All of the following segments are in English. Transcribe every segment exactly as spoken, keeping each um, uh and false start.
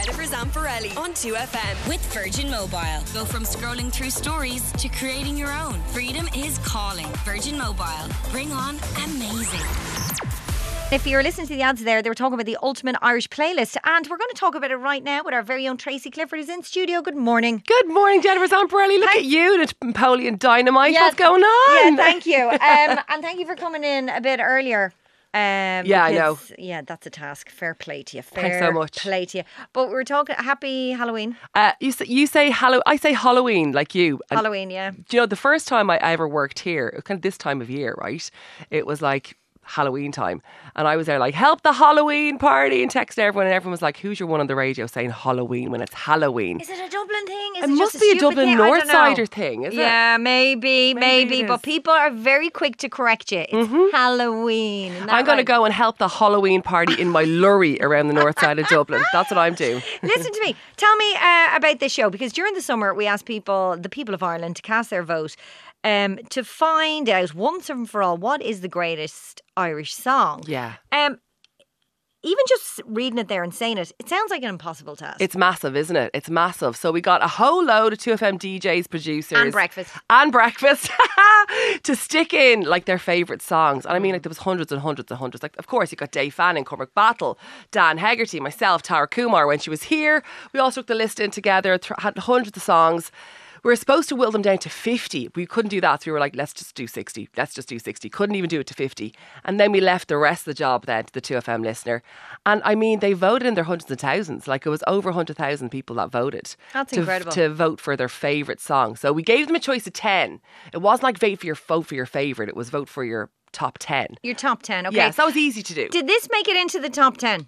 Jennifer Zamparelli on two F M. With Virgin Mobile. Go from scrolling through stories to creating your own. Freedom is calling. Virgin Mobile. Bring on amazing. If you're listening to the ads there, they were talking about the Ultimate Irish Playlist, and we're going to talk about it right now with our very own Tracy Clifford, who's in studio. Good morning. Good morning, Jennifer Zamparelli. Look Hi. at you, Napoleon Dynamite. Yeah. What's going on? Yeah, thank you. Um, and thank you for coming in a bit earlier. Um, Yeah, I know. because- Yeah, that's a task. Fair play to you. Fair Thanks so much. play to you. But we were talking, happy Halloween. Uh, you say, you say Hallow. I say Halloween, like you. And Halloween, yeah. do you know, the first time I ever worked here, it was kind of this time of year, right? It was like Halloween time, and I was there like, help the Halloween party, and texted everyone, and everyone was like, who's your one on the radio saying Halloween when it's Halloween? Is it a Dublin thing? Is It it, must just be a stupid Dublin thing? I don't know. Northsider thing, is it? Yeah, maybe, maybe. Maybe it But is. people are very quick to correct you. It's Halloween. Isn't that I'm going to right? go and help the Halloween party in my lorry around the north side of Dublin. That's what I'm doing. Listen to me. Tell me uh, about this show, because during the summer we asked people, the people of Ireland, to cast their vote um, to find out once and for all what is the greatest Irish song. Yeah. Um, even just reading it there and saying it, it sounds like an impossible task. It's massive, isn't it? It's massive. So we got a whole load of two F M D Js, producers. And breakfast. And breakfast to stick in like their favourite songs. And I mean, like there was hundreds and hundreds and hundreds. Like, of course, you got Dave Fanning, Cormac Battle, Dan Hegarty, myself, Tara Kumar when she was here. We all took the list in together, th- had hundreds of songs. We were supposed to whittle them down to fifty. We couldn't do that. So we were like, let's just do sixty. Let's just do sixty. Couldn't even do it to fifty. And then we left the rest of the job then to the two F M listener. And I mean, they voted in their hundreds and thousands. Like it was over one hundred thousand people that voted. That's to, incredible. To vote for their favourite song. So we gave them a choice of ten. It wasn't like vote for your, vote for your favourite. It was vote for your top ten. Your top ten, okay. Yes, that was easy to do. Did this make it into the top ten?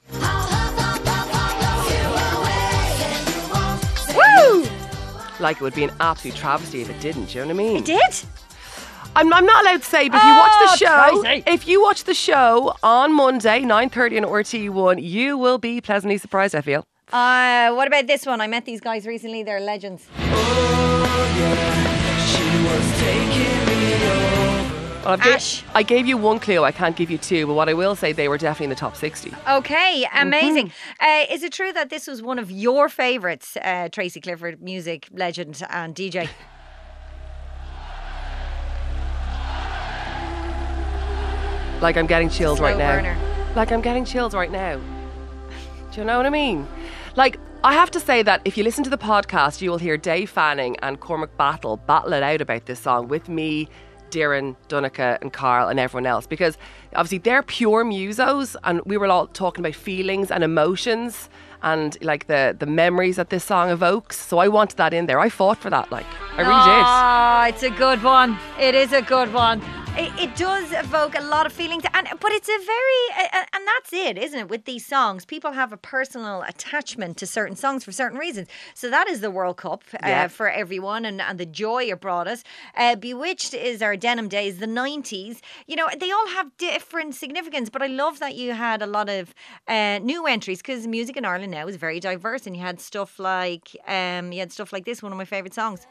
Woo! Like it would be an absolute travesty if it didn't. Do you know what I mean? It did? I'm, I'm not allowed to say, but if you watch Oh, the show, Tracy. if you watch the show on Monday, nine thirty on R T E one, you will be pleasantly surprised, I feel. Uh, what about this one? I met these guys recently. They're legends. Well, I've gave, Ash. I gave you one clue, I can't give you two, but what I will say, they were definitely in the top sixty. Okay, amazing. Mm-hmm. Uh, is it true that this was one of your favourites, uh, Tracy Clifford, music legend and D J? Like I'm getting chills Slow right now. burner. Like I'm getting chills right now. Do you know what I mean? Like, I have to say that if you listen to the podcast, you will hear Dave Fanning and Cormac Battle battle it out about this song with me, Darren, Donica and Carl and everyone else, because obviously they're pure musos and we were all talking about feelings and emotions and like the, the memories that this song evokes. So I wanted that in there. I fought for that, like, I really did. Oh, it's a good one. It is a good one. It, it does evoke a lot of feelings, and but it's a very, uh, and that's it, isn't it? With these songs, people have a personal attachment to certain songs for certain reasons. So that is the World Cup uh, Yeah. for everyone, and, and the joy it brought us. Uh, Bewitched is our denim days, the nineties. You know, they all have different significance, but I love that you had a lot of uh, new entries, because music in Ireland now is very diverse, and you had stuff like, um, you had stuff like this, one of my favourite songs.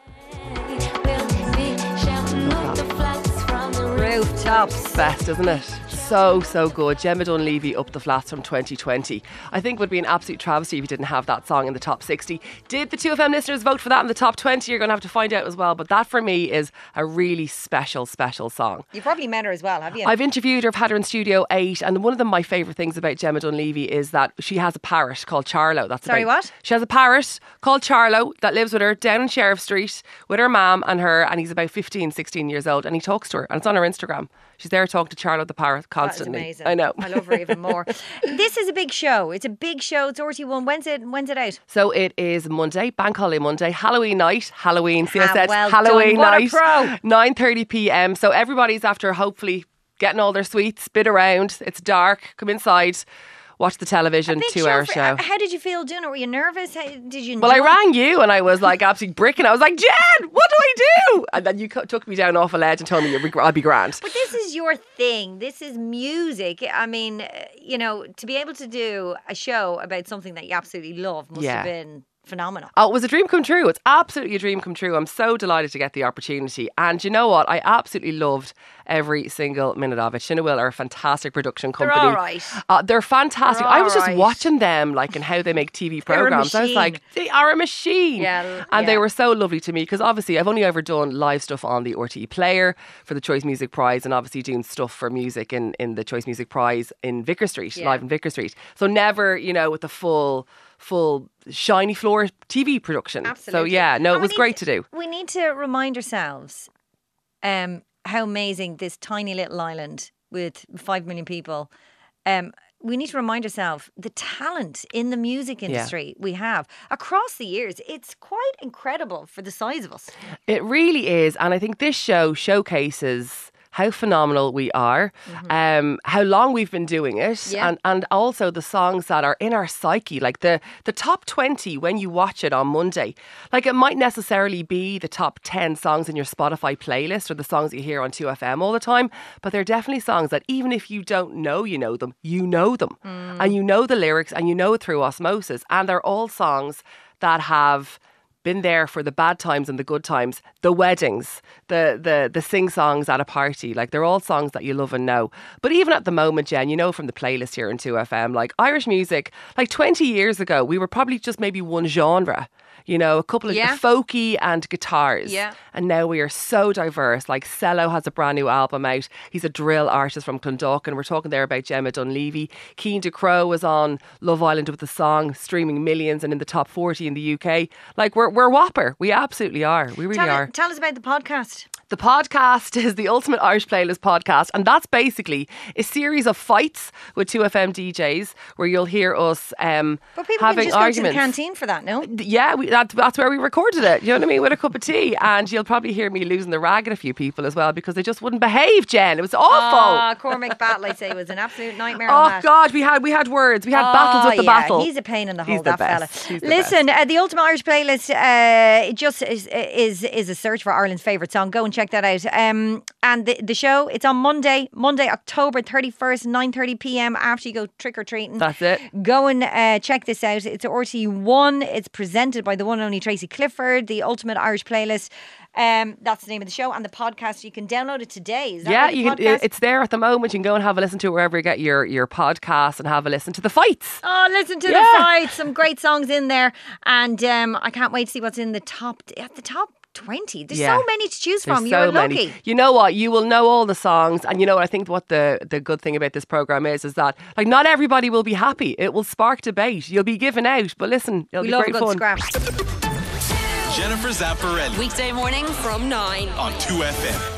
Rooftops. Best, isn't it? So, so good. Gemma Dunleavy, Up the Flats from twenty twenty. I think it would be an absolute travesty if you didn't have that song in the top sixty. Did the two F M listeners vote for that in the top twenty? You're going to have to find out as well. But that for me is a really special, special song. You probably met her as well, have you? I've interviewed her, I've had her in Studio eight, and one of the, my favourite things about Gemma Dunleavy is that she has a parrot called Charlo. That's Sorry, about, what? She has a parrot called Charlo that lives with her down in Sheriff Street with her mum and her, and he's about fifteen, sixteen years old, and he talks to her, and it's on her Instagram. She's there talking to Charlo the parrot constantly. That is amazing. I know. I love her even more. This is a big show. It's a big show. It's R T one. When's it, when's it out? So it is Monday, Bank Holiday Monday, Halloween night, Halloween, see I Ah, said well Halloween done. What a night, pro. nine thirty p.m. So everybody's after hopefully getting all their sweets, bit around, it's dark, come inside, watch the television, A big two hour for- show. uh, How did you feel doing it? Were you nervous? How, did you Well, I enjoy- rang you and I was like absolutely bricking. I was like, Jen, what do I do? And then you co- took me down off a ledge and told me you'd be gr- I'd be grand. But this is your thing. This is music. I mean, uh, you know, to be able to do a show about something that you absolutely love must Yeah. have been phenomenal. Oh, it was a dream come true. It's absolutely a dream come true. I'm so delighted to get the opportunity. And you know what? I absolutely loved every single minute of it. Shinawil are a fantastic production company. They're all right. Uh, they're fantastic. They're I was all just right. watching them, like, and how they make T V They're a programs. I was machine. like, they are a machine. Yeah, and they yeah. were so lovely to me because obviously I've only ever done live stuff on the R T E Player for the Choice Music Prize, and obviously doing stuff for music in, in the Choice Music Prize in Vicar Street, Yeah. live in Vicar Street. So never, you know, with the full, full shiny floor T V production. Absolutely. So yeah, no, And it we was need great to- to do. We need to remind ourselves um, how amazing this tiny little island with five million people. Um, we need to remind ourselves the talent in the music industry we have across the years. It's quite incredible for the size of us. It really is. And I think this show showcases how phenomenal we are, um, how long we've been doing it, Yeah. and, and also the songs that are in our psyche. Like the, the top twenty when you watch it on Monday. Like it might necessarily be the top ten songs in your Spotify playlist or the songs you hear on two F M all the time, but they're definitely songs that even if you don't know you know them, you know them. And you know the lyrics and you know it through osmosis. And they're all songs that have been there for the bad times and the good times, the weddings, the the the sing songs at a party. Like they're all songs that you love and know. But even at the moment, Jen, you know from the playlist here in two F M, like Irish music, like twenty years ago, we were probably just maybe one genre. You know, a couple of Yeah. folky and guitars. Yeah. And now we are so diverse. Like Cello has a brand new album out. He's a drill artist from Clondalkin. We're talking there about Gemma Dunleavy. Keen de Crow was on Love Island with the song, streaming millions and in the top forty in the U K. Like we're we're whopper. We absolutely are. We really Tell, are. tell us about the podcast. The podcast is the Ultimate Irish Playlist podcast, and that's basically a series of fights with two F M D Js where you'll hear us um, But people having can just arguments. go to the canteen for that, no? Yeah, we, that, that's where we recorded it. You know what I mean? With a cup of tea, and you'll probably hear me losing the rag at a few people as well because they just wouldn't behave. Jen, it was awful. Ah, Cormac Battle, I'd say, was an absolute nightmare. on Oh that. God, we had we had words. We had Oh, battles with the yeah, battle. He's a pain in the He's hole, the that fella. best. He's the Listen, uh, the Ultimate Irish Playlist, uh, it just is, is is a search for Ireland's favourite song. Go and check that out. Um, and the, the show, it's on Monday, Monday, October thirty-first, nine thirty p.m. after you go trick or treating. That's it. Go and uh, check this out. It's R T E one. It's presented by the one and only Tracy Clifford, the Ultimate Irish Playlist. Um, that's the name of the show, and the podcast. You can download it today. Is that Yeah, right, the you can, podcast? it's there at the moment. You can go and have a listen to it wherever you get your, your podcast and have a listen to the fights. Oh, listen to Yeah. the fight. Some great songs in there. And um, I can't wait to see what's in the top at the top twenty. There's Yeah. so many to choose There's from. so You're many. lucky. You know what? You will know all the songs, and you know what I think. What the the good thing about this program is is that like not everybody will be happy. It will spark debate. You'll be given out, but listen, it'll We be love a great good fun. scrap. Jennifer Zamparelli Weekday morning from nine. on two F M.